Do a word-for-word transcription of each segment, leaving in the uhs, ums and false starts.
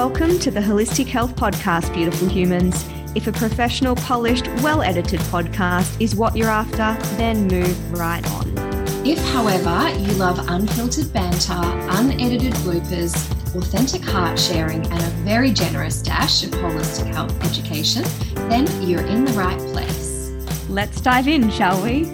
Welcome to the Holistic Health Podcast, beautiful humans. If a professional, polished, well-edited podcast is what you're after, then move right on. If, however, you love unfiltered banter, unedited bloopers, authentic heart sharing, and a very generous dash of holistic health education, then you're in the right place. Let's dive in, shall we?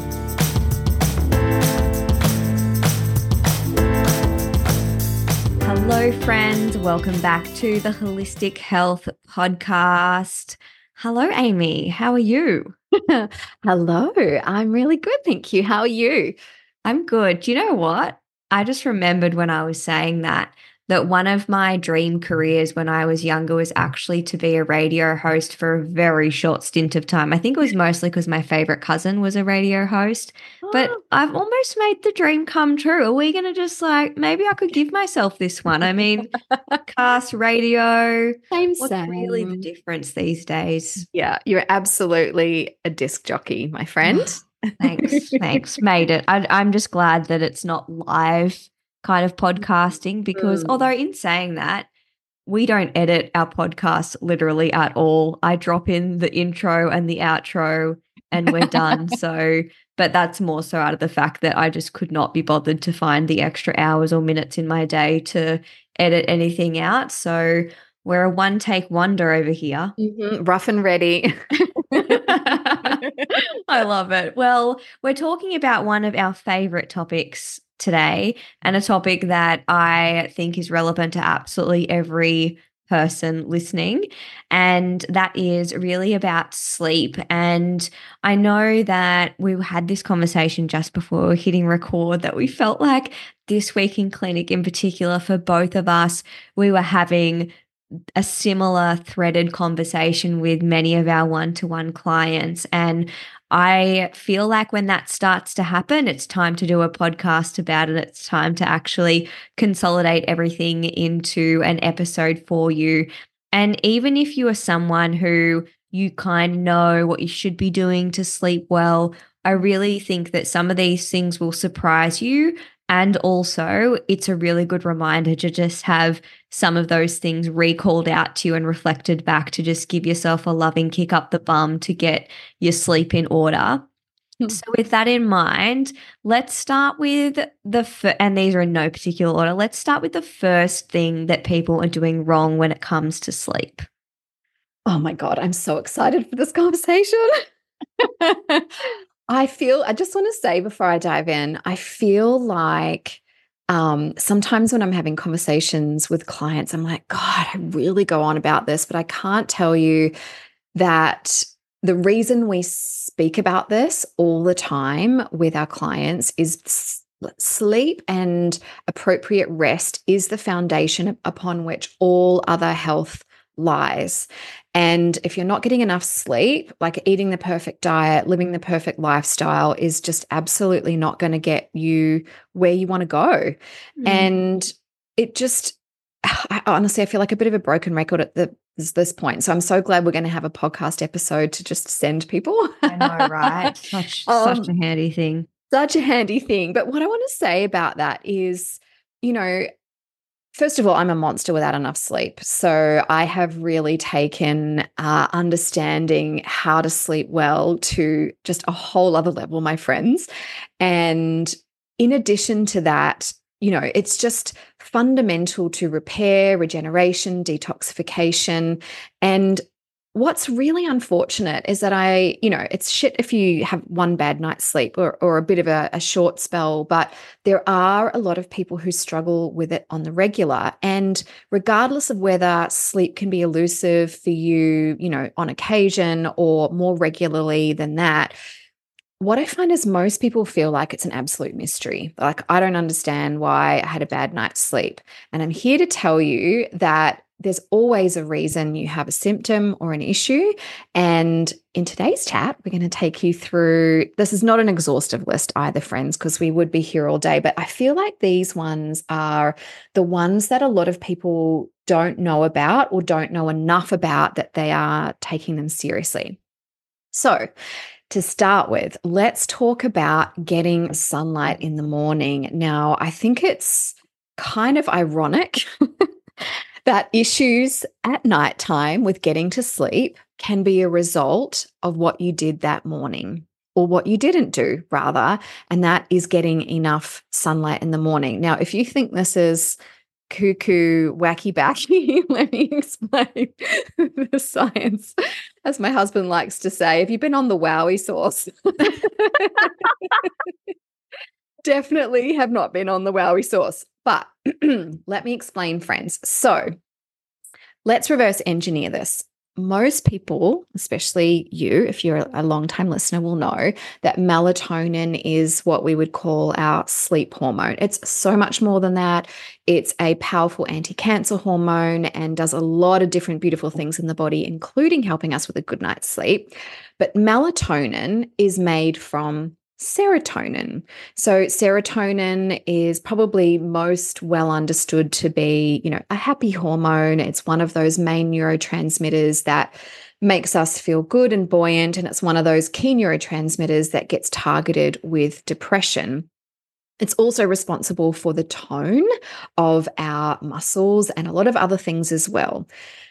Hello, friends. Welcome back to the Holistic Health Podcast. Hello, Amy. How are you? Hello. I'm really good. Thank you. How are you? I'm good. Do you know what? I just remembered when I was saying that, that one of my dream careers when I was younger was actually to be a radio host for a very short stint of time. I think it was mostly because my favorite cousin was a radio host, oh. but I've almost made the dream come true. Are we going to just like, maybe I could give myself this one? I mean, podcast, radio, same, what's same. really the difference these days? Yeah, you're absolutely a disc jockey, my friend. Thanks, thanks. Made it. I, I'm just glad that it's not live kind of podcasting because mm. although in saying that, we don't edit our podcast literally at all. I drop in the intro and the outro and we're done. So, but that's more so out of the fact that I just could not be bothered to find the extra hours or minutes in my day to edit anything out. So we're a one take wonder over here. Mm-hmm. Rough and ready. I love it. Well, we're talking about one of our favorite topics today, and a topic that I think is relevant to absolutely every person listening, and that is really about sleep. And I know that we had this conversation just before hitting record that we felt like this week in clinic in particular for both of us, we were having a similar threaded conversation with many of our one-to-one clients. And I feel like when that starts to happen, it's time to do a podcast about it. It's time to actually consolidate everything into an episode for you. And even if you are someone who you kind of know what you should be doing to sleep well, I really think that some of these things will surprise you. And also, it's a really good reminder to just have some of those things recalled out to you and reflected back to just give yourself a loving kick up the bum to get your sleep in order. Mm. So with that in mind, let's start with the, fir- and these are in no particular order, let's start with the first thing that people are doing wrong when it comes to sleep. Oh my God, I'm so excited for this conversation. I feel, I just want to say before I dive in, I feel like um, sometimes when I'm having conversations with clients, I'm like, God, I really go on about this, but I can't tell you that the reason we speak about this all the time with our clients is sleep and appropriate rest is the foundation upon which all other health lies. And if you're not getting enough sleep, like eating the perfect diet, living the perfect lifestyle is just absolutely not going to get you where you want to go. Mm. And it just, I, honestly, I feel like a bit of a broken record at the, this point. So I'm so glad we're going to have a podcast episode to just send people. I know, right? Such, um, such a handy thing. Such a handy thing. But what I want to say about that is, you know, first of all, I'm a monster without enough sleep. So I have really taken uh, understanding how to sleep well to just a whole other level, my friends. And in addition to that, you know, it's just fundamental to repair, regeneration, detoxification. And what's really unfortunate is that I, you know, it's shit if you have one bad night's sleep or, or a bit of a, a short spell, but there are a lot of people who struggle with it on the regular. And regardless of whether sleep can be elusive for you, you know, on occasion or more regularly than that, what I find is most people feel like it's an absolute mystery. Like, I don't understand why I had a bad night's sleep. And I'm here to tell you that there's always a reason you have a symptom or an issue. And in today's chat, we're going to take you through, this is not an exhaustive list either, friends, because we would be here all day, but I feel like these ones are the ones that a lot of people don't know about or don't know enough about that they are taking them seriously. So to start with, let's talk about getting sunlight in the morning. Now, I think it's kind of ironic that issues at nighttime with getting to sleep can be a result of what you did that morning, or what you didn't do, rather, and that is getting enough sunlight in the morning. Now, if you think this is cuckoo, wacky backy, let me explain the science. As my husband likes to say, have you been on the Wowie sauce? Definitely have not been on the Wowie sauce. But let me explain, friends. So let's reverse engineer this. Most people, especially you, if you're a long-time listener, will know that melatonin is what we would call our sleep hormone. It's so much more than that. It's a powerful anti-cancer hormone and does a lot of different beautiful things in the body, including helping us with a good night's sleep. But melatonin is made from serotonin. So serotonin is probably most well understood to be, you know, a happy hormone. It's one of those main neurotransmitters that makes us feel good and buoyant. And it's one of those key neurotransmitters that gets targeted with depression. It's also responsible for the tone of our muscles and a lot of other things as well.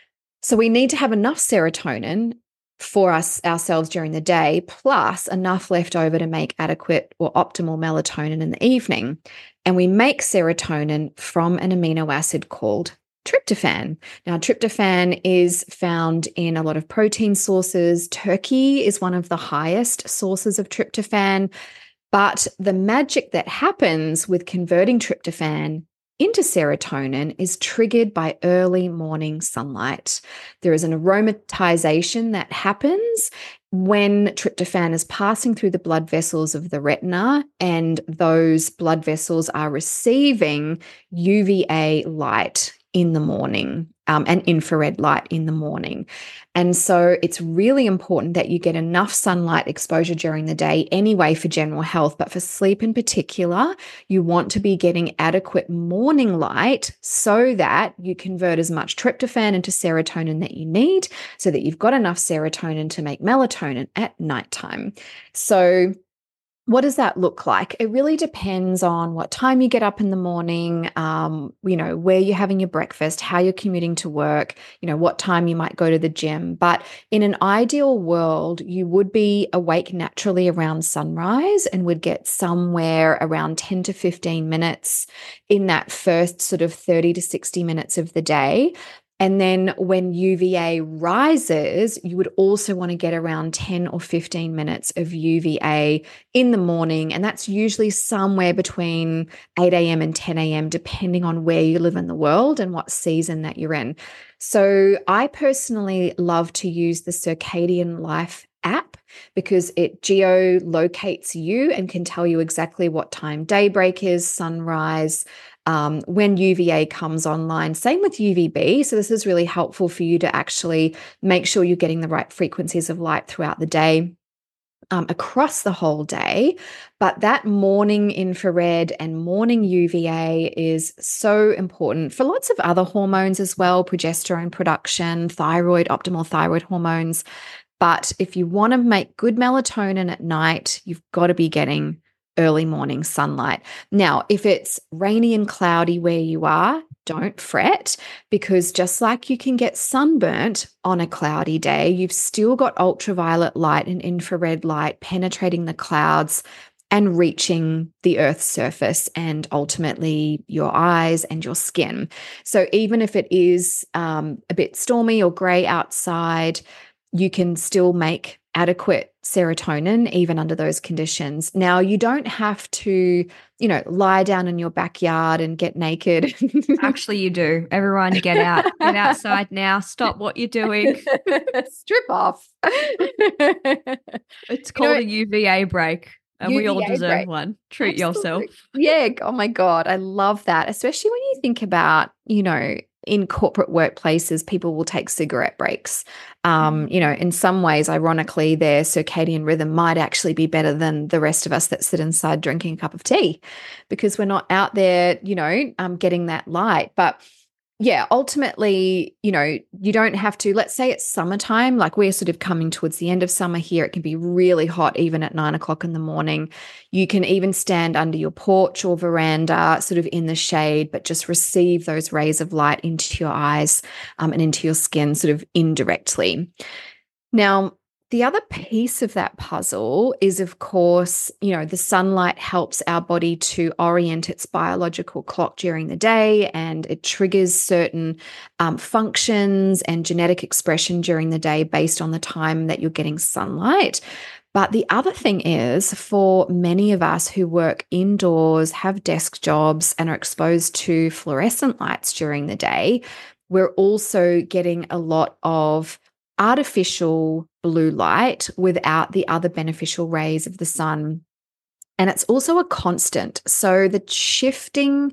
So we need to have enough serotonin for us ourselves during the day, plus enough left over to make adequate or optimal melatonin in the evening. And we make serotonin from an amino acid called tryptophan. Now, tryptophan is found in a lot of protein sources. Turkey is one of the highest sources of tryptophan. But the magic that happens with converting tryptophan into serotonin is triggered by early morning sunlight. There is an aromatization that happens when tryptophan is passing through the blood vessels of the retina, and those blood vessels are receiving U V A light in the morning, um, and infrared light in the morning. And so it's really important that you get enough sunlight exposure during the day anyway for general health, but for sleep in particular, you want to be getting adequate morning light so that you convert as much tryptophan into serotonin that you need, so that you've got enough serotonin to make melatonin at nighttime. So what does that look like? It really depends on what time you get up in the morning, um, you know, where you're having your breakfast, how you're commuting to work, you know, what time you might go to the gym. But in an ideal world, you would be awake naturally around sunrise and would get somewhere around ten to fifteen minutes in that first sort of thirty to sixty minutes of the day. And then when U V A rises, you would also want to get around ten or fifteen minutes of U V A in the morning. And that's usually somewhere between eight a.m. and ten a.m., depending on where you live in the world and what season that you're in. So I personally love to use the Circadian Life app because it geolocates you and can tell you exactly what time daybreak is, sunrise, Um, when U V A comes online. Same with U V B. So this is really helpful for you to actually make sure you're getting the right frequencies of light throughout the day, um, across the whole day. But that morning infrared and morning U V A is so important for lots of other hormones as well, progesterone production, thyroid, optimal thyroid hormones. But if you want to make good melatonin at night, you've got to be getting early morning sunlight. Now, if it's rainy and cloudy where you are, don't fret, because just like you can get sunburnt on a cloudy day, you've still got ultraviolet light and infrared light penetrating the clouds and reaching the Earth's surface and ultimately your eyes and your skin. So even if it is um, a bit stormy or gray outside, you can still make adequate serotonin even under those conditions. Now, you don't have to, you know, lie down in your backyard and get naked. Actually, you do. Everyone get out. Get outside now. Stop what you're doing. Strip off. It's called you know, a U V A break. And U V A we all deserve break. One. Treat Absolutely. Yourself. Yeah. Oh my God. I love that. Especially when you think about, you know, in corporate workplaces, people will take cigarette breaks. Um, you know, in some ways, ironically, their circadian rhythm might actually be better than the rest of us that sit inside drinking a cup of tea, because we're not out there, you know, um, getting that light. But yeah, ultimately, you know, you don't have to, let's say it's summertime, like we're sort of coming towards the end of summer here. It can be really hot, even at nine o'clock in the morning. You can even stand under your porch or veranda, sort of in the shade, but just receive those rays of light into your eyes um, and into your skin sort of indirectly. Now, the other piece of that puzzle is, of course, you know, the sunlight helps our body to orient its biological clock during the day, and it triggers certain um, functions and genetic expression during the day based on the time that you're getting sunlight. But the other thing is, for many of us who work indoors, have desk jobs, and are exposed to fluorescent lights during the day, we're also getting a lot of artificial blue light without the other beneficial rays of the sun. And it's also a constant. So the shifting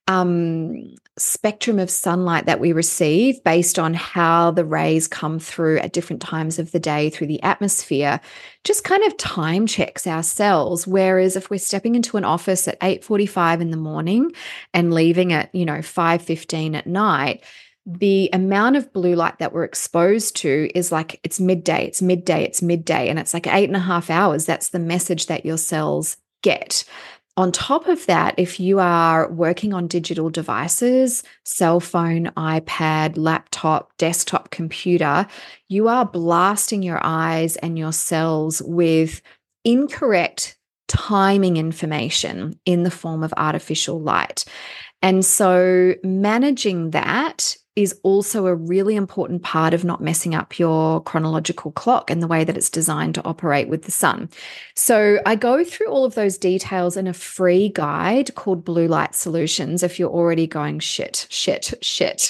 um, spectrum of sunlight that we receive based on how the rays come through at different times of the day through the atmosphere just kind of time checks our cells. Whereas if we're stepping into an office at eight forty-five in the morning and leaving at, you know, five fifteen at night, the amount of blue light that we're exposed to is like, it's midday, it's midday, it's midday, and it's like eight and a half hours. That's the message that your cells get. On top of that, if you are working on digital devices, cell phone, iPad, laptop, desktop computer, you are blasting your eyes and your cells with incorrect timing information in the form of artificial light. And so managing that is also a really important part of not messing up your chronological clock and the way that it's designed to operate with the sun. So I go through all of those details in a free guide called Blue Light Solutions. If you're already going, shit, shit, shit,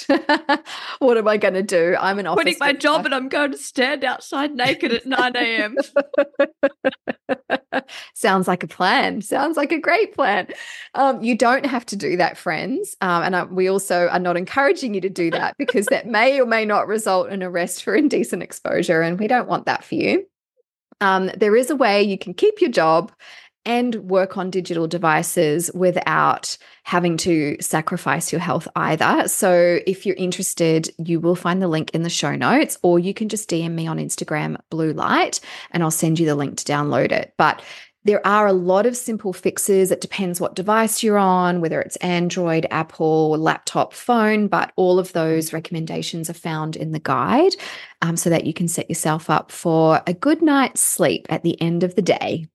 what am I going to do? I'm an office quitting my job and I'm going to stand outside naked at nine a.m. Sounds like a plan. Sounds like a great plan. Um, you don't have to do that, friends. Um, and I, we also are not encouraging you to do that because that may or may not result in arrest for indecent exposure. And we don't want that for you. Um, there is a way you can keep your job and work on digital devices without having to sacrifice your health either. So if you're interested, you will find the link in the show notes, or you can just D M me on Instagram, Blue Light, and I'll send you the link to download it. But there are a lot of simple fixes. It depends what device you're on, whether it's Android, Apple, laptop, phone, but all of those recommendations are found in the guide um, so that you can set yourself up for a good night's sleep at the end of the day.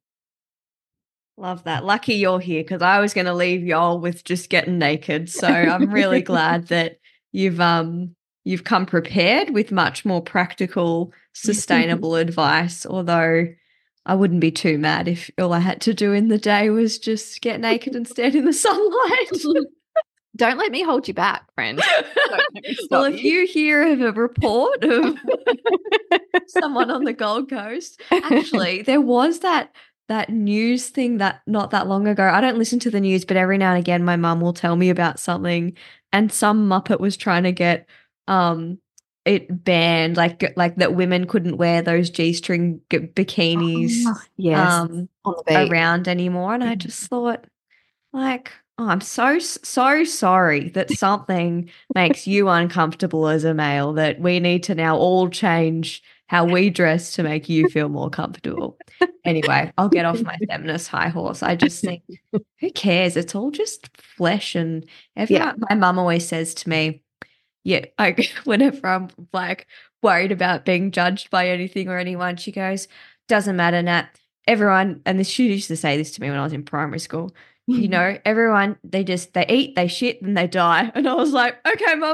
Love that. Lucky you're here, because I was going to leave y'all with just getting naked. So I'm really glad that you've um you've come prepared with much more practical, sustainable advice, although I wouldn't be too mad if all I had to do in the day was just get naked and stand in the sunlight. Don't let me hold you back, friend. Well, if you hear of a report of someone on the Gold Coast, actually, there was that that news thing that not that long ago. I don't listen to the news, but every now and again my mum will tell me about something, and some muppet was trying to get um it banned, like like that women couldn't wear those G-string g- bikinis oh, yes, um, on the beach. around anymore. And I just thought, like, oh, I'm so, so sorry that something makes you uncomfortable as a male, that we need to now all change how we dress to make you feel more comfortable. Anyway, I'll get off my feminist high horse. I just think, who cares? It's all just flesh. And everyone, yeah. My mum always says to me, yeah, like whenever I'm like worried about being judged by anything or anyone, she goes, doesn't matter, Nat. Everyone, and this, she used to say this to me when I was in primary school, you know, everyone, they just, they eat, they shit, and they die. And I was like, okay, Mum.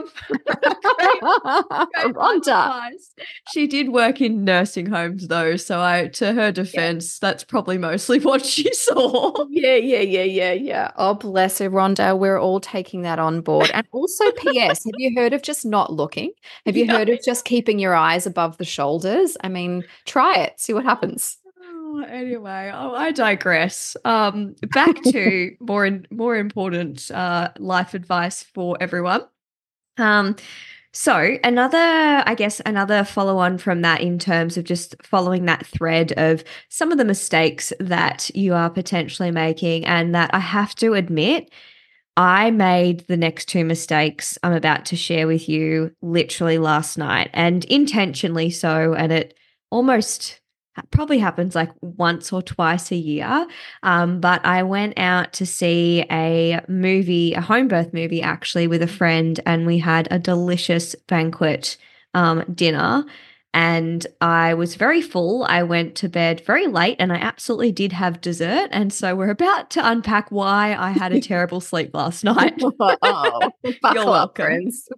Rhonda. She did work in nursing homes though, so I, to her defense, yeah. That's probably mostly what she saw. Yeah, yeah, yeah, yeah, yeah. Oh, bless her, Rhonda. We're all taking that on board. And also, P S, have you heard of just not looking? Have you yeah. heard of just keeping your eyes above the shoulders? I mean, try it, see what happens. Anyway, oh, I digress. Um, back to more in, more important uh, life advice for everyone. Um, so another, I guess, another follow on from that in terms of just following that thread of some of the mistakes that you are potentially making, and that I have to admit, I made the next two mistakes I'm about to share with you literally last night, and intentionally so. And it almost probably happens like once or twice a year. Um, but I went out to see a movie, a home birth movie, actually, with a friend, and we had a delicious banquet um, dinner. And I was very full. I went to bed very late and I absolutely did have dessert. And so we're about to unpack why I had a terrible sleep last night. Oh, You're welcome. friends.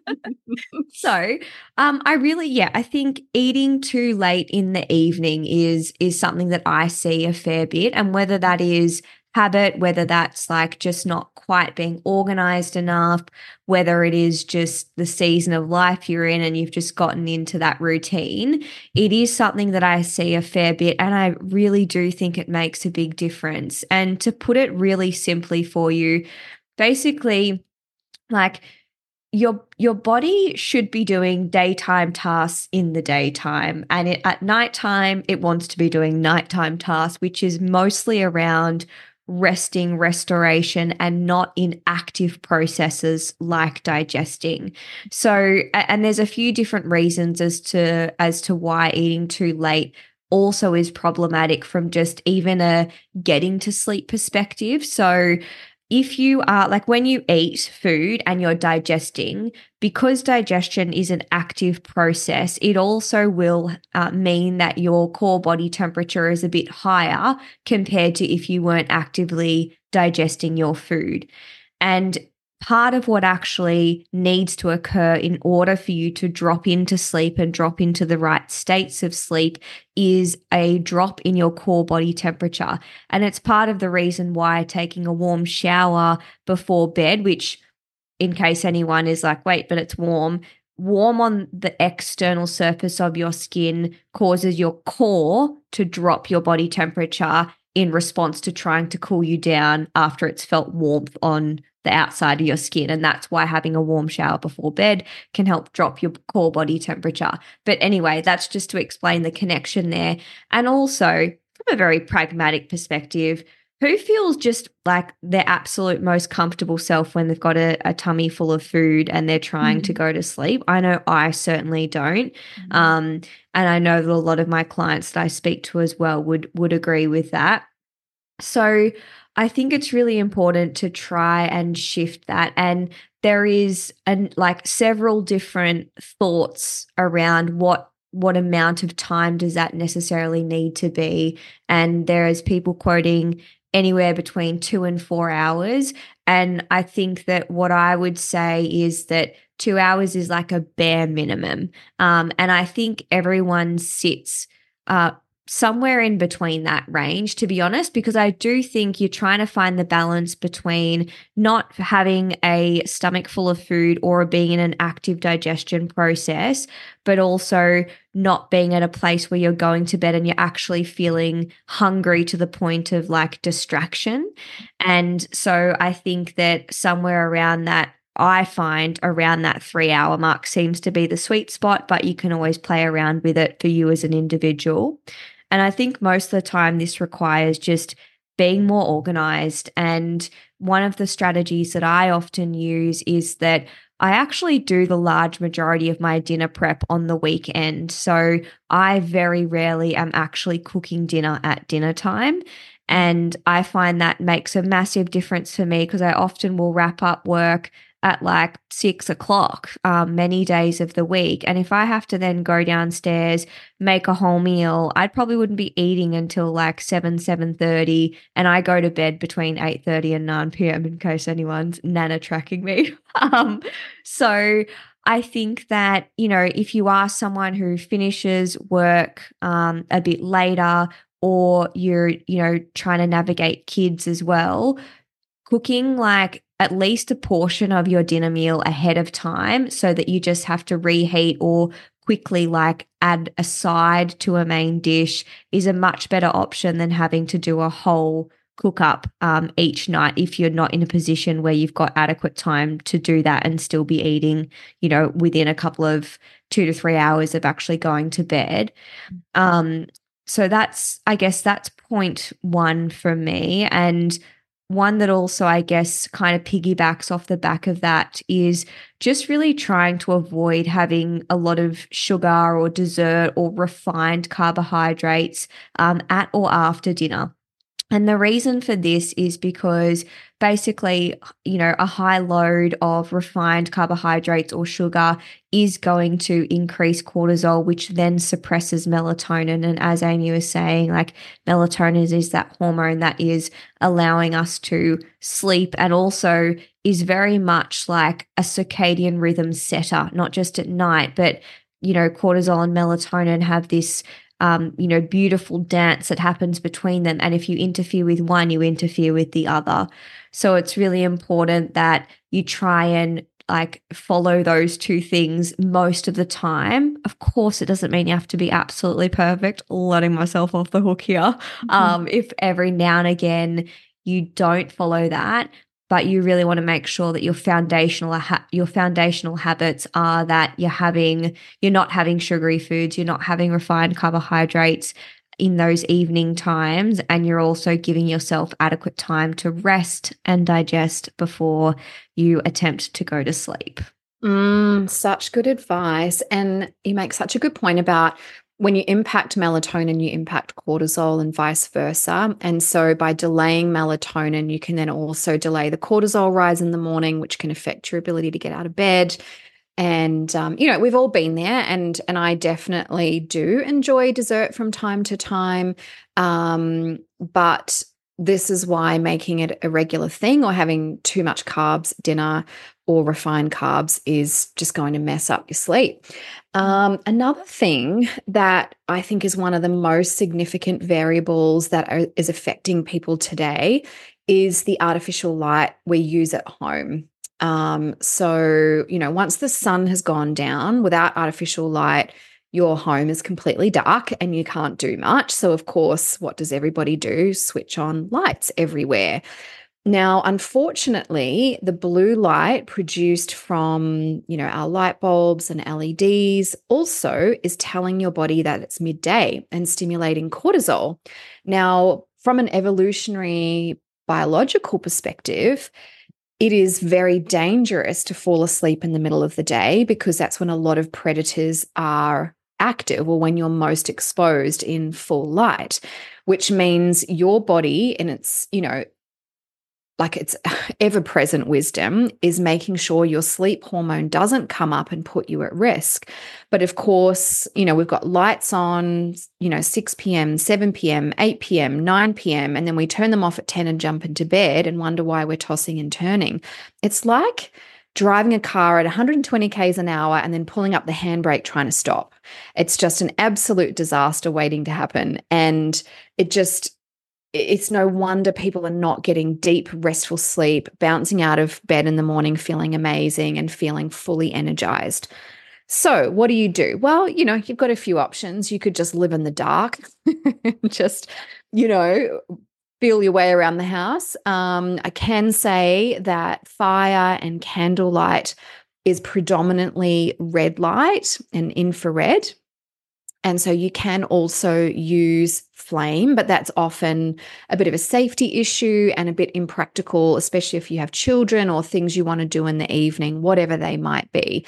So, um, I really, yeah, I think eating too late in the evening is is something that I see a fair bit, and whether that is habit, whether that's like just not quite being organized enough, whether it is just the season of life you're in and you've just gotten into that routine, it is something that I see a fair bit, and I really do think it makes a big difference. And to put it really simply for you, basically, like your your body should be doing daytime tasks in the daytime, and it, at nighttime it wants to be doing nighttime tasks, which is mostly around resting, restoration, and not in active processes like digesting. So, and there's a few different reasons as to as to why eating too late also is problematic from just even a getting to sleep perspective. So if you are like when you eat food and you're digesting, because digestion is an active process, it also will uh, mean that your core body temperature is a bit higher compared to if you weren't actively digesting your food. And part of what actually needs to occur in order for you to drop into sleep and drop into the right states of sleep is a drop in your core body temperature. And it's part of the reason why taking a warm shower before bed, which in case anyone is like, wait, but it's warm, warm on the external surface of your skin causes your core to drop your body temperature in response to trying to cool you down after it's felt warmth on the outside of your skin. And that's why having a warm shower before bed can help drop your core body temperature. But anyway, that's just to explain the connection there. And also, from a very pragmatic perspective, who feels just like their absolute most comfortable self when they've got a, a tummy full of food and they're trying mm-hmm. to go to sleep? I know I certainly don't. Mm-hmm. Um, and I know that a lot of my clients that I speak to as well would would agree with that. So I think it's really important to try and shift that. And there is an, like several different thoughts around what what amount of time does that necessarily need to be. And there is people quoting anywhere between two and four hours. And I think that what I would say is that two hours is like a bare minimum. Um, and I think everyone sits uh, somewhere in between that range, to be honest, because I do think you're trying to find the balance between not having a stomach full of food or being in an active digestion process, but also not being at a place where you're going to bed and you're actually feeling hungry to the point of like distraction. And so I think that somewhere around that, I find around that three hour mark seems to be the sweet spot, but you can always play around with it for you as an individual. And I think most of the time this requires just being more organized. And one of the strategies that I often use is that I actually do the large majority of my dinner prep on the weekend. So I very rarely am actually cooking dinner at dinner time. And I find that makes a massive difference for me because I often will wrap up work at like six o'clock um, many days of the week. And if I have to then go downstairs, make a whole meal, I probably wouldn't be eating until like seven, seven thirty. And I go to bed between eight thirty and nine p.m. in case anyone's nana tracking me. um, so I think that, you know, if you are someone who finishes work um, a bit later, or you're, you know, trying to navigate kids as well, cooking like at least a portion of your dinner meal ahead of time so that you just have to reheat or quickly like add a side to a main dish is a much better option than having to do a whole cook up um, each night if you're not in a position where you've got adequate time to do that and still be eating, you know, within a couple of two to three hours of actually going to bed. Um, so that's, I guess that's point one for me. And one that also, I guess, kind of piggybacks off the back of that is just really trying to avoid having a lot of sugar or dessert or refined carbohydrates um, at or after dinner. And the reason for this is because basically, you know, a high load of refined carbohydrates or sugar is going to increase cortisol, which then suppresses melatonin. And as Amy was saying, like melatonin is that hormone that is allowing us to sleep and also is very much like a circadian rhythm setter, not just at night, but, you know, cortisol and melatonin have this Um, you know, beautiful dance that happens between them. And if you interfere with one, you interfere with the other. So it's really important that you try and like follow those two things most of the time. Of course, it doesn't mean you have to be absolutely perfect, letting myself off the hook here. Mm-hmm. Um, if every now and again you don't follow that, but you really want to make sure that your foundational ha- your foundational habits are that you're having you're not having sugary foods, you're not having refined carbohydrates in those evening times, and you're also giving yourself adequate time to rest and digest before you attempt to go to sleep. Mm, such good advice. And you make such a good point about when you impact melatonin, you impact cortisol and vice versa. And so by delaying melatonin, you can then also delay the cortisol rise in the morning, which can affect your ability to get out of bed. And, um, you know, we've all been there, and and I definitely do enjoy dessert from time to time. Um, but this is why making it a regular thing or having too much carbs dinner or refined carbs is just going to mess up your sleep. Um, another thing that I think is one of the most significant variables that are, is affecting people today is the artificial light we use at home. Um, so, you know, once the sun has gone down, without artificial light, your home is completely dark and you can't do much. So, of course, what does everybody do? Switch on lights everywhere. Now, unfortunately, the blue light produced from, you know, our light bulbs and L E Ds also is telling your body that it's midday and stimulating cortisol. Now, from an evolutionary biological perspective, it is very dangerous to fall asleep in the middle of the day because that's when a lot of predators are active or when you're most exposed in full light, which means your body in its, you know, like its ever-present wisdom is making sure your sleep hormone doesn't come up and put you at risk. But of course, you know, we've got lights on, you know, six p.m., seven p.m., eight p.m., nine p.m., and then we turn them off at ten and jump into bed and wonder why we're tossing and turning. It's like driving a car at one hundred twenty kays an hour and then pulling up the handbrake trying to stop. It's just an absolute disaster waiting to happen. And it just it's no wonder people are not getting deep, restful sleep, bouncing out of bed in the morning, feeling amazing and feeling fully energized. So what do you do? Well, you know, you've got a few options. You could just live in the dark, just, you know, feel your way around the house. Um, I can say that fire and candlelight is predominantly red light and infrared. And so you can also use flame, but that's often a bit of a safety issue and a bit impractical, especially if you have children or things you want to do in the evening, whatever they might be.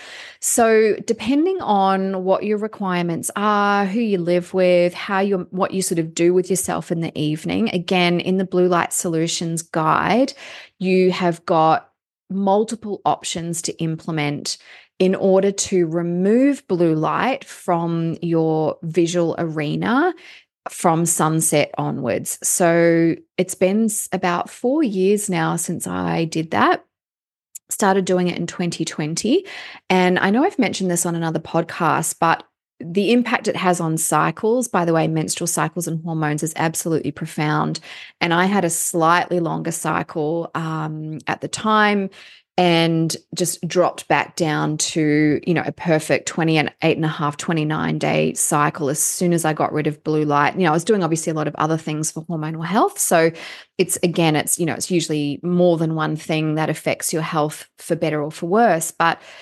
So depending on what your requirements are, who you live with, how you what you sort of do with yourself in the evening, again, in the Blue Light Solutions guide, you have got multiple options to implement in order to remove blue light from your visual arena from sunset onwards. So it's been about four years now since I did that. Started doing it in twenty twenty. And I know I've mentioned this on another podcast, but the impact it has on cycles, by the way, menstrual cycles and hormones is absolutely profound. And I had a slightly longer cycle um, at the time, and just dropped back down to, you know, a perfect twenty-eight and a half, twenty-nine day cycle as soon as I got rid of blue light. You know, I was doing obviously a lot of other things for hormonal health. So it's, again, it's, you know, it's usually more than one thing that affects your health for better or for worse. But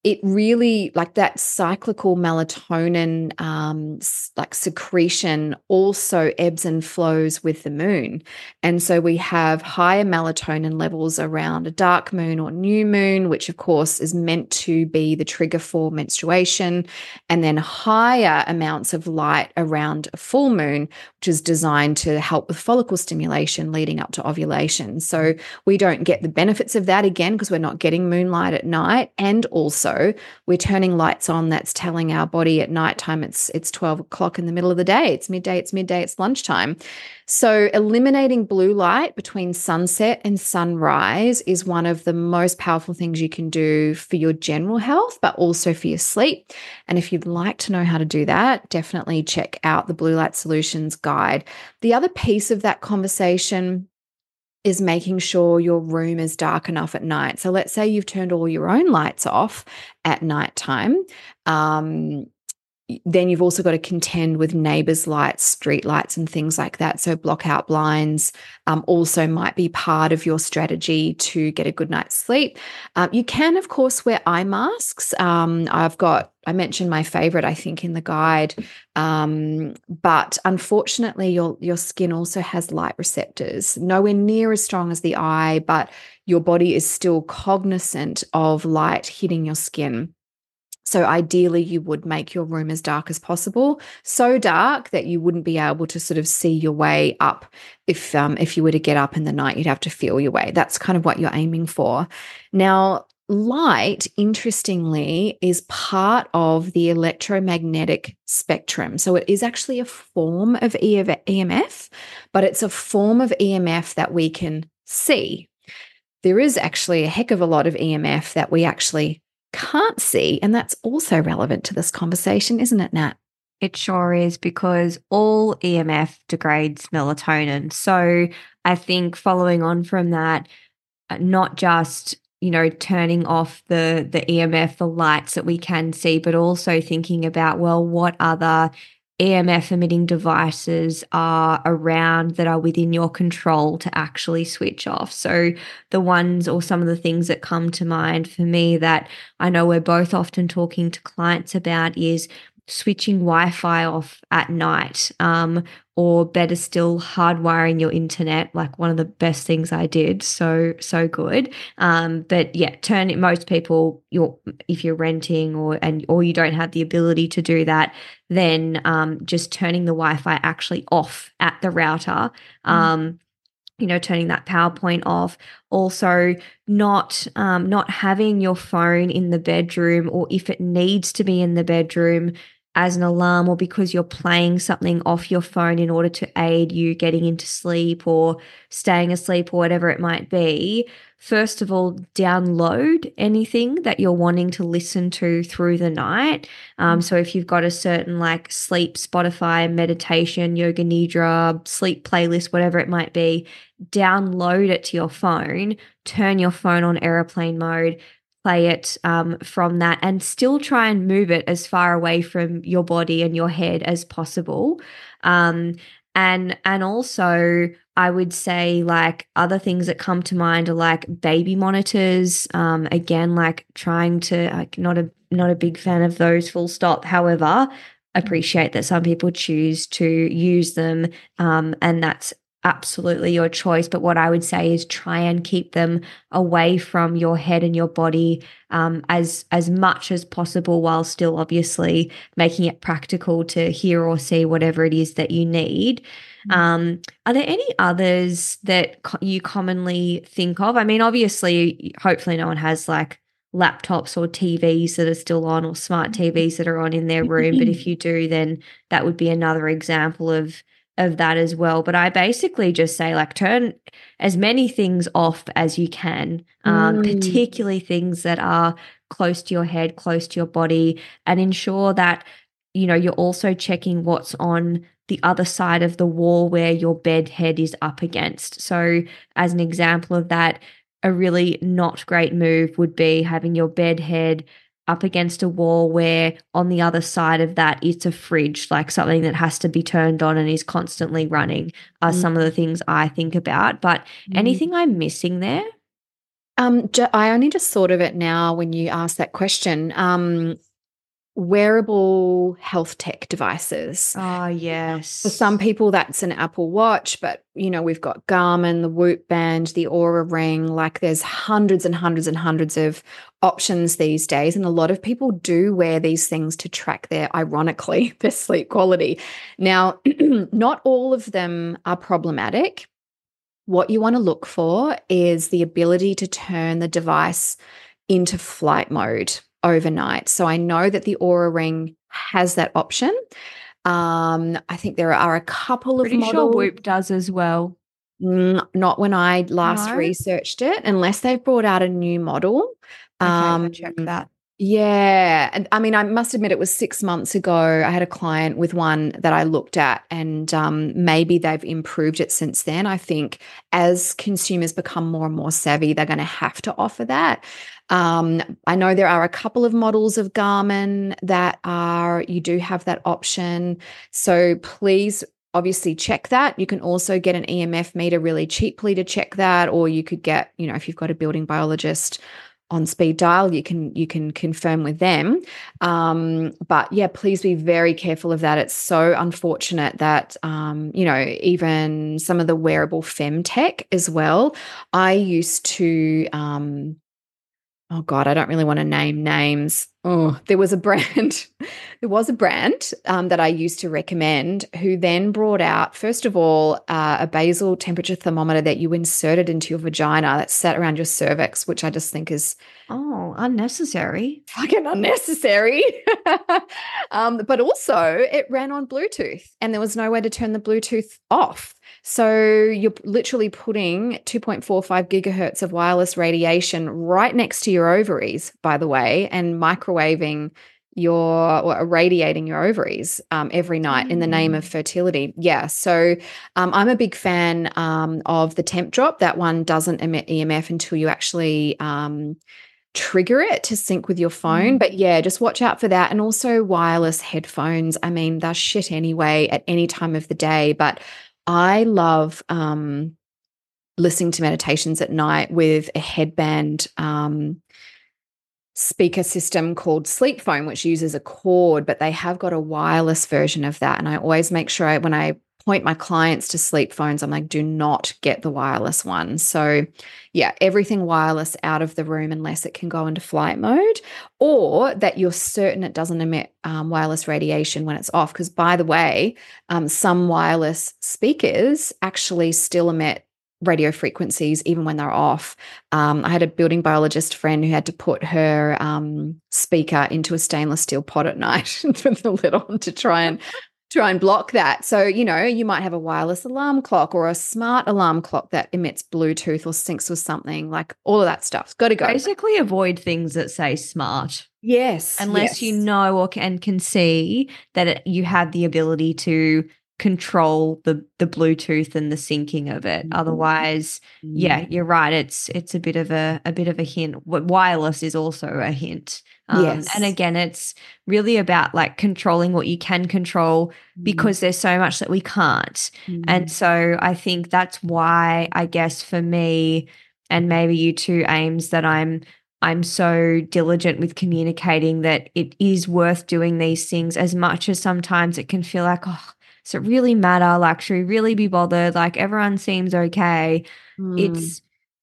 it really, like that cyclical melatonin um, like secretion also ebbs and flows with the moon. And so we have higher melatonin levels around a dark moon or new moon, which of course is meant to be the trigger for menstruation, and then higher amounts of light around a full moon, which is designed to help with follicle stimulation leading up to ovulation. So we don't get the benefits of that again because we're not getting moonlight at night, and also we're turning lights on that's telling our body at nighttime it's it's twelve o'clock in the middle of the day, it's midday, it's midday, it's lunchtime. So eliminating blue light between sunset and sunrise is one of the most powerful things you can do for your general health, but also for your sleep. And if you'd like to know how to do that, definitely check out the Blue Light Solutions guide. The other piece of that conversation is making sure your room is dark enough at night. So let's say you've turned all your own lights off at nighttime. Um, then you've also got to contend with neighbors' lights, street lights, and things like that. So block out blinds um, also might be part of your strategy to get a good night's sleep. Um, you can, of course, wear eye masks. Um, I've got, I mentioned my favorite, I think, in the guide. Um, but unfortunately, your, your skin also has light receptors, nowhere near as strong as the eye, but your body is still cognizant of light hitting your skin. So ideally, you would make your room as dark as possible, so dark that you wouldn't be able to sort of see your way up. If um, if you were to get up in the night, you'd have to feel your way. That's kind of what you're aiming for. Now, light, interestingly, is part of the electromagnetic spectrum. So it is actually a form of E M F, but it's a form of E M F that we can see. There is actually a heck of a lot of E M F that we actually can't see. And that's also relevant to this conversation, isn't it, Nat? It sure is, because all E M F degrades melatonin. So I think following on from that, not just, you know, turning off the, the E M F, the lights that we can see, but also thinking about, well, what other E M F emitting devices are around that are within your control to actually switch off. So the ones or some of the things that come to mind for me that I know we're both often talking to clients about is switching Wi-Fi off at night, um, or better still, hardwiring your internet, like one of the best things I did. So, so good. Um, but yeah, turn it, most people, you're, if you're renting or, and, or you don't have the ability to do that, then um, just turning the Wi-Fi actually off at the router, um, mm. you know, turning that power point off. Also, not um, not having your phone in the bedroom, or if it needs to be in the bedroom as an alarm, or because you're playing something off your phone in order to aid you getting into sleep or staying asleep or whatever it might be. First of all, download anything that you're wanting to listen to through the night. Um, so if you've got a certain like sleep, Spotify, meditation, yoga nidra, sleep playlist, whatever it might be, download it to your phone, turn your phone on airplane mode, play it um, from that, and still try and move it as far away from your body and your head as possible. Um, and and also, I would say, like, other things that come to mind are like baby monitors. Um, again, like trying to, like, not a not a big fan of those, full stop. However, appreciate that some people choose to use them, um, and that's absolutely your choice. But what I would say is try and keep them away from your head and your body um, as as much as possible, while still obviously making it practical to hear or see whatever it is that you need. Mm-hmm. Um, are there any others that co- you commonly think of? I mean, obviously, hopefully no one has like laptops or T Vs that are still on, or smart T Vs that are on in their room. But if you do, then that would be another example of of that as well. But I basically just say, like, turn as many things off as you can, um, mm. particularly things that are close to your head, close to your body, and ensure that, you know, you're also checking what's on the other side of the wall where your bed head is up against. So as an example of that, a really not great move would be having your bed head up against a wall where on the other side of that it's a fridge, like something that has to be turned on and is constantly running, are mm. some of the things I think about. But mm. anything I'm missing there? Um, ju- I only just thought of it now when you asked that question. Um, wearable health tech devices. Oh, For some yes. people, that's an Apple Watch, but you know, we've got Garmin, the Whoop Band, the Aura Ring. Like, there's hundreds and hundreds and hundreds of options these days, and a lot of people do wear these things to track their, ironically, their sleep quality. Now, not all of them are problematic. What you want to look for is the ability to turn the device into flight mode overnight. So I know that the Aura Ring has that option. Um, I think there are a couple of Pretty sure models. Whoop does as well. Mm, not when I last No? researched it, unless they've brought out a new model. Okay, Um, I'll check that. yeah. And I mean, I must admit, it was six months ago. I had a client with one that I looked at, and um, maybe they've improved it since then. I think as consumers become more and more savvy, they're going to have to offer that. Um, I know there are a couple of models of Garmin that are, you do have that option. So please, obviously, check that. You can also get an E M F meter really cheaply to check that, or you could get, you know, if you've got a building biologist on speed dial, you can you can confirm with them. Um, but yeah, please be very careful of that. It's so unfortunate that um, you know, even some of the wearable femtech as well. I used to um, oh God, I don't really want to name names. Oh, there was a brand, there was a brand um, that I used to recommend, who then brought out, first of all, uh, a basal temperature thermometer that you inserted into your vagina that sat around your cervix, which I just think is Oh, unnecessary. fucking unnecessary. um, but also, it ran on Bluetooth, and there was no way to turn the Bluetooth off. So you're literally putting two point four five gigahertz of wireless radiation right next to your ovaries, by the way, and microwaving your or irradiating your ovaries um, every night in the name of fertility. Yeah. So um, I'm a big fan um, of the Temp Drop. That one doesn't emit E M F until you actually um, trigger it to sync with your phone. Mm. But yeah, just watch out for that. And also wireless headphones. I mean, they're shit anyway at any time of the day. But I love um, listening to meditations at night with a headband um, speaker system called Sleep Phone, which uses a cord, but they have got a wireless version of that. And I always make sure I, when I point my clients to sleep phones, I'm like, do not get the wireless one. So yeah, everything wireless out of the room unless it can go into flight mode, or that you're certain it doesn't emit um, wireless radiation when it's off. Because by the way, um, some wireless speakers actually still emit radio frequencies even when they're off. Um, I had a building biologist friend who had to put her um, speaker into a stainless steel pot at night with the lid on to try and try and block that. So, you know, you might have a wireless alarm clock or a smart alarm clock that emits Bluetooth or syncs with something, like all of that stuff's got to go. Basically, avoid things that say smart. Yes. Unless yes. you know or can, can see that it, you have the ability to control the the Bluetooth and the syncing of it. Mm-hmm. Otherwise, mm-hmm. yeah, you're right. It's it's a bit of a a bit of a hint. What wireless is also a hint. Um, yes. And again, it's really about like controlling what you can control, mm-hmm. because there's so much that we can't. Mm-hmm. And so I think that's why, I guess for me, and maybe you too, Ames, that I'm I'm so diligent with communicating that it is worth doing these things, as much as sometimes it can feel like, oh, does it really matter? Like, should we really be bothered? Like, everyone seems okay. Mm. It's,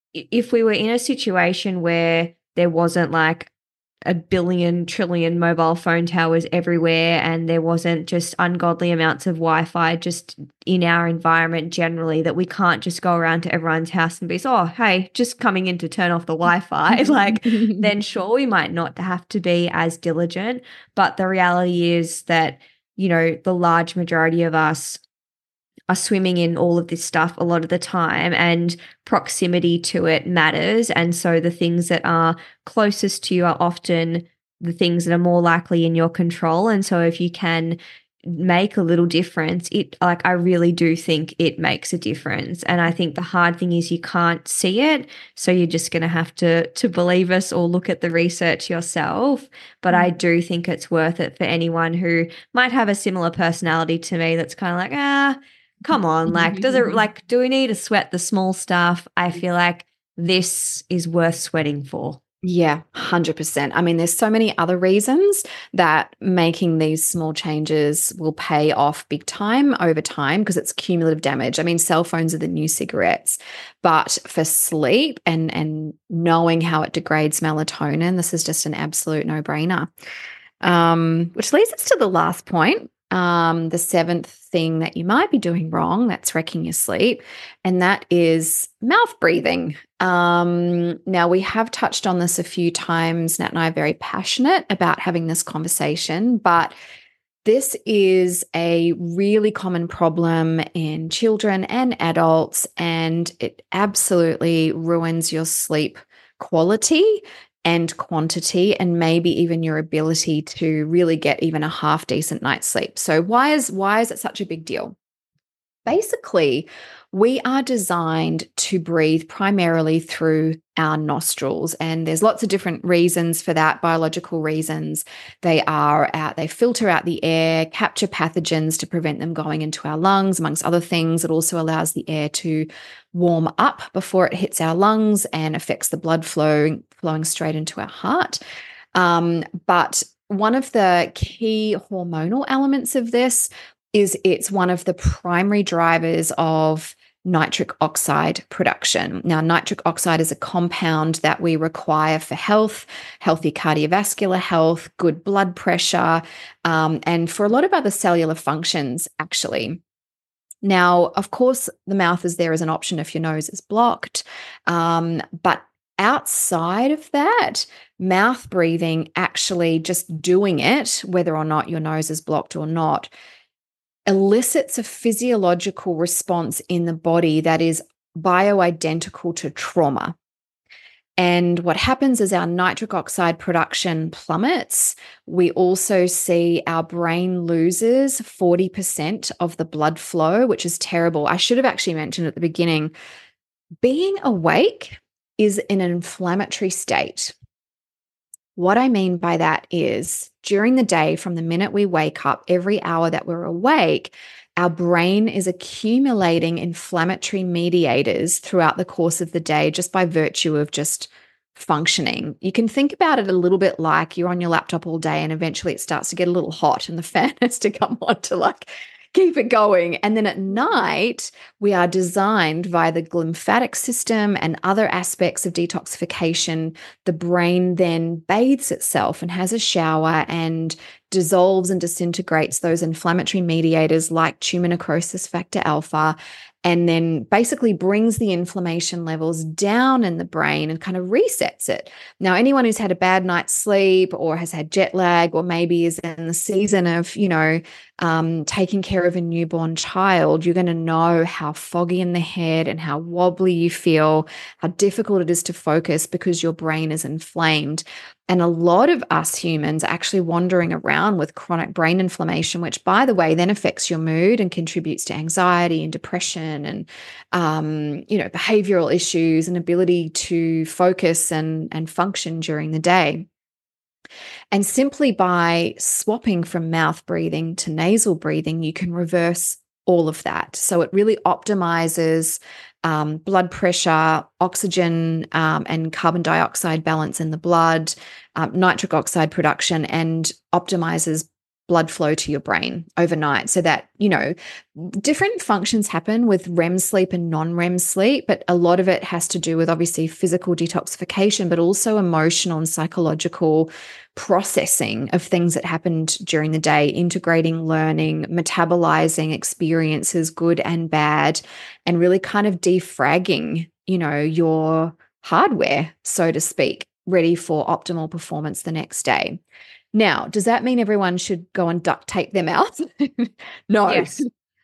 if we were in a situation where there wasn't like a billion trillion mobile phone towers everywhere, and there wasn't just ungodly amounts of Wi-Fi just in our environment generally, that we can't just go around to everyone's house and be, oh, hey, just coming in to turn off the Wi-Fi, like, then sure, we might not have to be as diligent. But the reality is that, you know, the large majority of us are swimming in all of this stuff a lot of the time, and proximity to it matters. And so the things that are closest to you are often the things that are more likely in your control. And so if you can make a little difference, it, like, I really do think it makes a difference. And I think the hard thing is you can't see it, so you're just going to have to to believe us or look at the research yourself. But mm. I do think it's worth it for anyone who might have a similar personality to me, that's kind of like, ah, come on, like, does it, like, do we need to sweat the small stuff? I feel like this is worth sweating for. Yeah, one hundred percent. I mean, there's so many other reasons that making these small changes will pay off big time over time because it's cumulative damage. I mean, cell phones are the new cigarettes, but for sleep and, and knowing how it degrades melatonin, this is just an absolute no-brainer. Um, which leads us to the last point. Um, the seventh thing that you might be doing wrong that's wrecking your sleep, and that is mouth breathing. Um, now, we have touched on this a few times. Nat and I are very passionate about having this conversation, but this is a really common problem in children and adults, and it absolutely ruins your sleep quality and quantity, and maybe even your ability to really get even a half decent night's sleep. So why is why is it such a big deal? Basically, we are designed to breathe primarily through our nostrils, and there's lots of different reasons for that, biological reasons. They are out, they filter out the air, capture pathogens to prevent them going into our lungs, amongst other things. It also allows the air to warm up before it hits our lungs and affects the blood flow flowing straight into our heart. Um, but one of the key hormonal elements of this is it's one of the primary drivers of nitric oxide production. Now, nitric oxide is a compound that we require for health, healthy cardiovascular health, good blood pressure, um, and for a lot of other cellular functions, actually. Now, of course, the mouth is there as an option if your nose is blocked, um, but outside of that, mouth breathing, actually just doing it, whether or not your nose is blocked or not, elicits a physiological response in the body that is bioidentical to trauma. And what happens is our nitric oxide production plummets. We also see our brain loses forty percent of the blood flow, which is terrible. I should have actually mentioned at the beginning, being awake is in an inflammatory state. What I mean by that is during the day, from the minute we wake up, every hour that we're awake, our brain is accumulating inflammatory mediators throughout the course of the day just by virtue of just functioning. You can think about it a little bit like you're on your laptop all day and eventually it starts to get a little hot and the fan has to come on to like keep it going. And then at night, we are designed via the lymphatic system and other aspects of detoxification. The brain then bathes itself and has a shower and dissolves and disintegrates those inflammatory mediators like tumor necrosis factor alpha, and then basically brings the inflammation levels down in the brain and kind of resets it. Now, anyone who's had a bad night's sleep or has had jet lag or maybe is in the season of, you know, um, taking care of a newborn child, you're going to know how foggy in the head and how wobbly you feel, how difficult it is to focus because your brain is inflamed. And a lot of us humans are actually wandering around with chronic brain inflammation, which, by the way, then affects your mood and contributes to anxiety and depression and, um, you know, behavioral issues and ability to focus and, and function during the day. And simply by swapping from mouth breathing to nasal breathing, you can reverse all of that. So it really optimizes um, blood pressure, oxygen um, and carbon dioxide balance in the blood, um, nitric oxide production, and optimizes blood flow to your brain overnight so that, you know, different functions happen with R E M sleep and non-R E M sleep, but a lot of it has to do with obviously physical detoxification, but also emotional and psychological processing of things that happened during the day, integrating learning, metabolizing experiences, good and bad, and really kind of defragging, you know, your hardware, so to speak, ready for optimal performance the next day. Now, does that mean everyone should go and duct tape their mouth? No. Yes.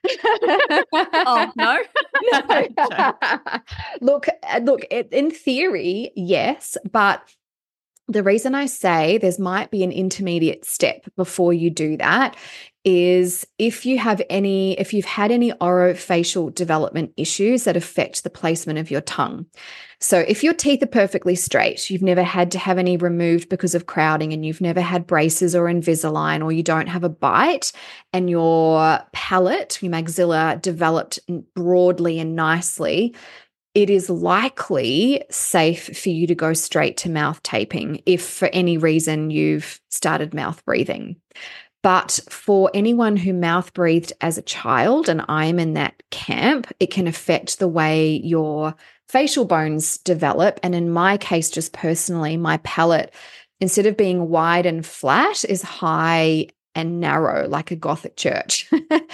Oh, no? No. Look, look, in theory, yes, but the reason I say there might be an intermediate step before you do that is if you have any, if you've had any orofacial development issues that affect the placement of your tongue. So if your teeth are perfectly straight, you've never had to have any removed because of crowding, and you've never had braces or Invisalign, or you don't have a bite, and your palate, your maxilla developed broadly and nicely, it is likely safe for you to go straight to mouth taping if for any reason you've started mouth breathing. But for anyone who mouth breathed as a child, and I'm in that camp, it can affect the way your facial bones develop. And in my case, just personally, my palate, instead of being wide and flat, is high and narrow, like a Gothic church.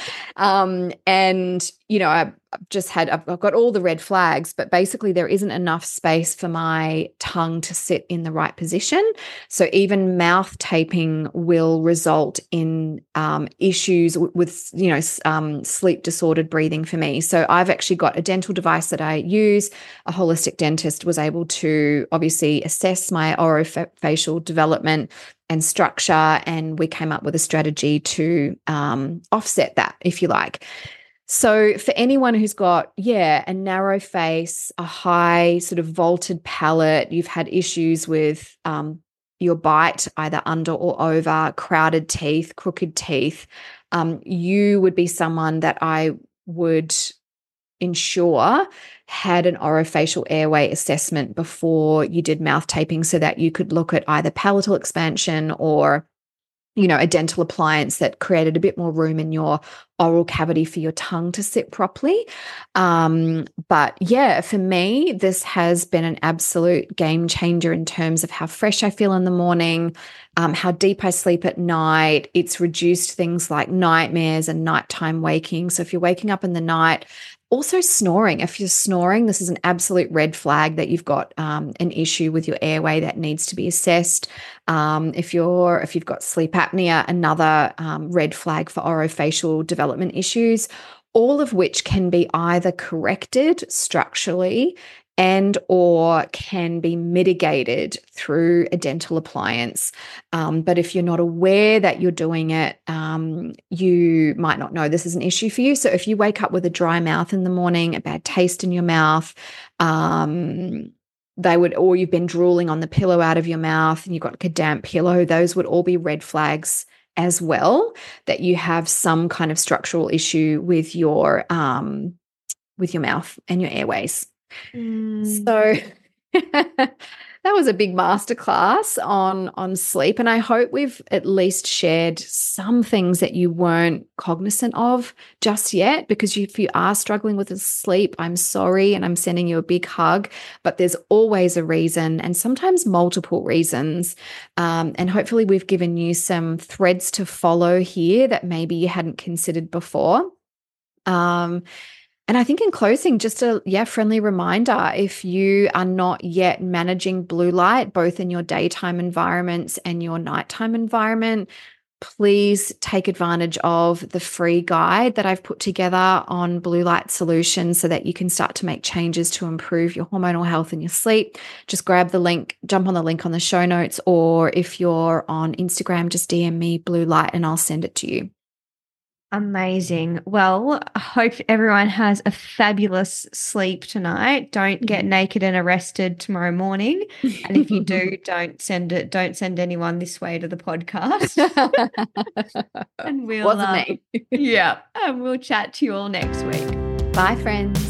um, and, you know, I've just had, I've, I've got all the red flags, but basically there isn't enough space for my tongue to sit in the right position. So even mouth taping will result in um, issues with, with, you know, um, sleep disordered breathing for me. So I've actually got a dental device that I use. A holistic dentist was able to obviously assess my orofacial development and structure, and we came up with a strategy to um, offset that, if you like. So for anyone who's got, yeah, a narrow face, a high sort of vaulted palate, you've had issues with um, your bite, either under or over, crowded teeth, crooked teeth, um, you would be someone that I would ensure had an orofacial airway assessment before you did mouth taping, so that you could look at either palatal expansion or, you know, a dental appliance that created a bit more room in your oral cavity for your tongue to sit properly. Um, but yeah, for me, this has been an absolute game changer in terms of how fresh I feel in the morning, um, how deep I sleep at night. It's reduced things like nightmares and nighttime waking. So if you're waking up in the night, also snoring. If you're snoring, this is an absolute red flag that you've got um, an issue with your airway that needs to be assessed. Um, if you're if you've got sleep apnea, another um, red flag for orofacial development issues, all of which can be either corrected structurally and or can be mitigated through a dental appliance. Um, but if you're not aware that you're doing it, um, you might not know this is an issue for you. So if you wake up with a dry mouth in the morning, a bad taste in your mouth, um, they would, or you've been drooling on the pillow out of your mouth and you've got like a damp pillow, those would all be red flags as well, that you have some kind of structural issue with your um, with your mouth and your airways. Mm. So that was a big masterclass on on sleep, and I hope we've at least shared some things that you weren't cognizant of just yet, because if you are struggling with sleep, I'm sorry and I'm sending you a big hug, but there's always a reason, and sometimes multiple reasons, um, and hopefully we've given you some threads to follow here that maybe you hadn't considered before. Um, And I think in closing, just a yeah, friendly reminder, if you are not yet managing blue light, both in your daytime environments and your nighttime environment, please take advantage of the free guide that I've put together on blue light solutions so that you can start to make changes to improve your hormonal health and your sleep. Just grab the link, jump on the link on the show notes, or if you're on Instagram, just D M me blue light and I'll send it to you. Amazing. Well, I hope everyone has a fabulous sleep tonight. Don't get naked and arrested tomorrow morning. And if you do, don't send it, don't send anyone this way to the podcast. And we'll Wasn't uh, me. yeah. And we'll chat to you all next week. Bye, friends.